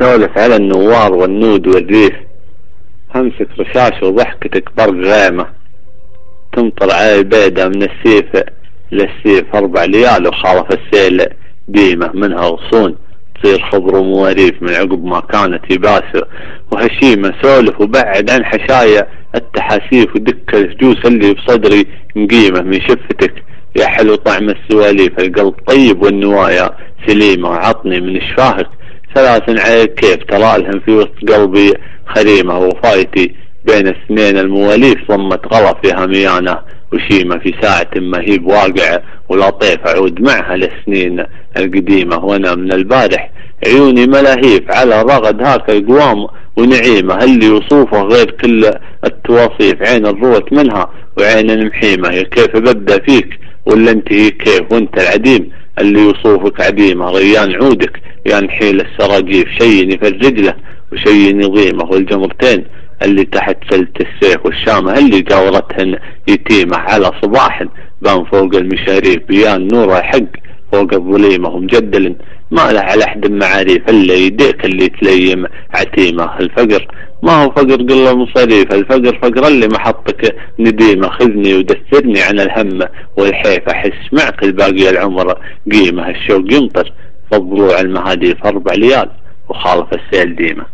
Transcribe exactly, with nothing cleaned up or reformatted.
سولف على النوار والنود والريف، همسك رشاش وضحكتك برق غيمة، تمطر علي بيدة من السيف للسيف أربع ليال وخالف السيل ديمة، منها غصون تصير خضر ومواريف من عقب ما كانت يباسر وهشيمة. سولف وبعد عن حشايا التحاسيف ودك الجوس اللي بصدري نقيمة من شفتك يا حلو طعم السواليف، القلب طيب والنوايا سليمة، عطني من شفاهك ثلاث عليك كيف ترى لهم في وسط قلبي خريمة، وفايتي بين السنين المواليف ضمت غلا فيها ميانة وشيمة، في ساعة ما هي بواقع ولا طيف أعود معها للسنين القديمة، وأنا من البارح عيوني ملاهيف على رغد هاك القوام ونعيمة، اللي وصوفه غير كل التواصيف، عين الروت منها وعين المحيمة، يا كيف ببدأ فيك ولا انت هي كيف وانت العديم اللي وصوفك عديمة، ريان عودك يا نحيل السراجيف، شيني في الرجلة وشيني ضيمة، والجمرتين اللي تحت سلة السيف، والشامة اللي قاورتهن يتيمة، على صباح بان فوق المشاريف، بيان نور حق فوق الظليمة، ومجدل ما له على حد معاريف، الا يديك اللي تليم عتيمة، الفقر ما هو فقر قل مصاريف، الفقر فقر اللي محطك نديمة، خذني ودثرني عن الهم والحيف، احس معك الباقي العمر قيمة، الشوق يمطر فالضلوع المهاديف، اربع ليال وخالف السيل ديمة.